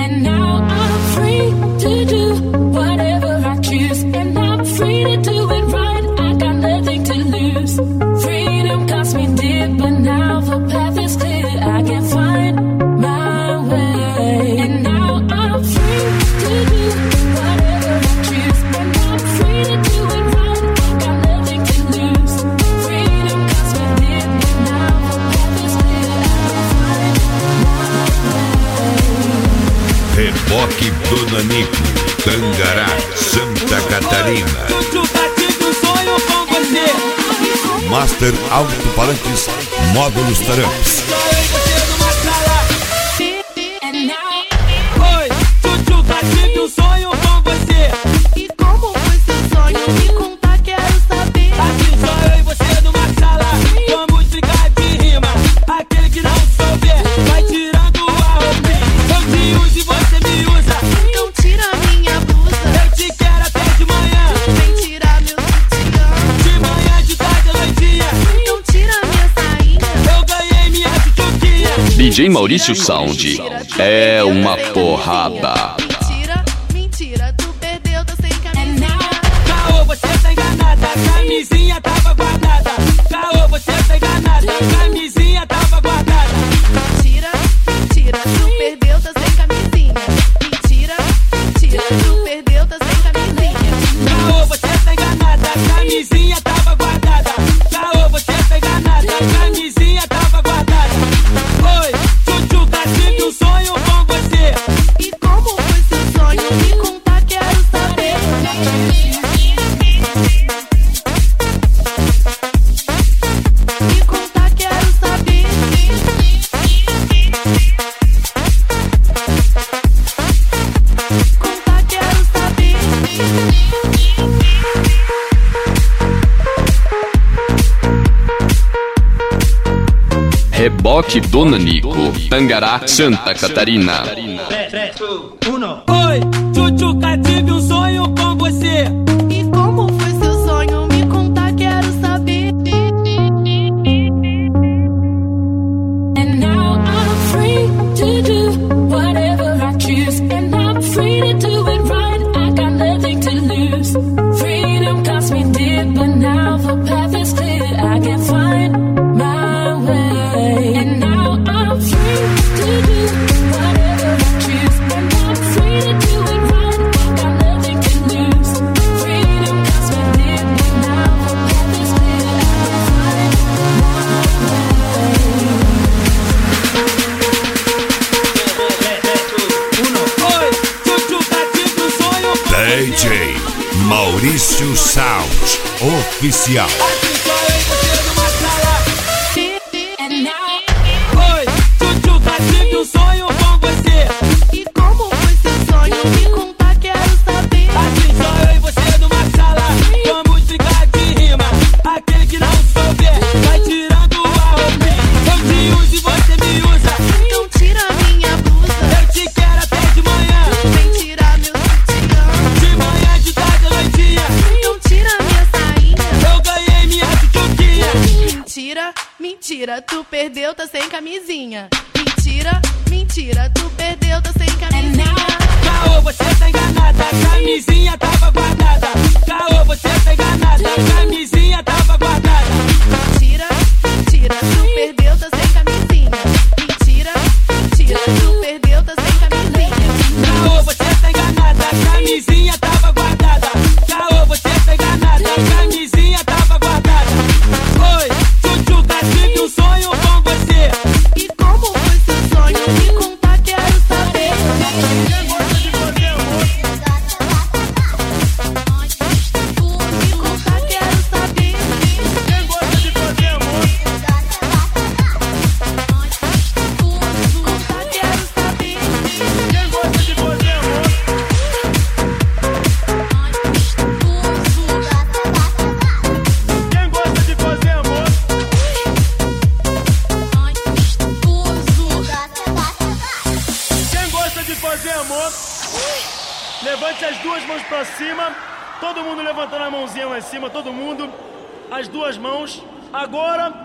And now I'm free to do whatever I choose. And I'm free to do it right, I got nothing to lose. Freedom cost me dear, but now the path is clear. I can find my way. And now I'm free to do whatever I choose. And I'm free to do it right, I got nothing to lose. Freedom cost me dear, but now the path is clear. I can find my way. Reboque do Nanico, Tangará, Santa Catarina. Master Alto-Falantes, Módulos Taramps. Oi, Tchutchuca, tive um sonho com você. E como foi seu sonho? Me conta, quero saber. Aqui só eu e você numa sala. Vamos brincar de rima. Aquele que não souber vai tirando a roupinha. Eu te uso e você me usa. Então tira minha blusa. Eu te quero até de manhã. Vem tirar meu sutiã. De manhã, de tarde, à noitinha. Então tira minha sainha. Eu ganhei minha tchutchuquinha. DJ Maurício Sound é uma porrada. Mentira, mentira, tu perdeu, tá sem camisinha. Caô, você tá enganada. Camisinha tava guardada. Caô, você tá enganada. Camisinha tava guardada. Mentira, mentira, tu perdeu, tá sem camisinha. Mentira, mentira, tu perdeu, tá sem camisinha. Caô, você tá enganada. Camisinha tava guardada. Caô, você tá enganada. Camisinha tava guardada. Oi, Tchutchuca, tive um sonho com você. E como foi seu sonho? Me conta, quero saber. Me conta, quero saber. Conta, quero saber. Reboque do Nanico, Tangará, Santa Catarina. Oi, Tchutchuca, tive um sonho com você. E como foi seu sonho? Me conta, quero saber. And now I'm free to do whatever I choose. And I'm free to do it right, I got nothing to lose. Freedom cost me dear, but now the path is clear. I can find my way. And now I'm free to do whatever I choose. And I'm free to do it right, I got nothing to lose. Freedom cost me dear, but now the path is clear. I can find my way. Oi, Tchutchuca, tive um sonho com DJ Maurício Sound, oficial. Aqui só eu e você numa sala. And now Oi, Tchutchuca, tive um sonho com você. E como foi seu sonho? Me conta, quero saber. Aqui só eu e você numa sala. Vamos brincar de rima. Aquele que não souber vai tirando a roupinha. Eu te uso e você me usa. Então tira minha blusa. Eu te quero até de manhã. Vem tirar meu sutiã. De manhã, de tarde, à noitinha. Então tira minha sainha. Eu ganhei minha tchutchuquinha. Mentira, mentira, tu perdeu, tá sem camisinha. Mentira, mentira, tu perdeu, tá sem camisinha. Caô, você tá enganada. Camisinha tava guardada. Caô, você tá enganada. Camisinha tava guardada. Mentira, mentira, tu perdeu, tá sem camisinha. Mentira, mentira, tu perdeu, tá sem camisinha. Caô, você tá enganada. Camisinha tava guardada. Caô, você tá enganada. Camisinha tava guardada. Oi, Tchutchuca, tive um sonho com você. E como foi seu sonho? Me conta, quero saber. Levante as duas mãos pra cima. Todo mundo levantando a mãozinha lá em cima, todo mundo. As duas mãos. Agora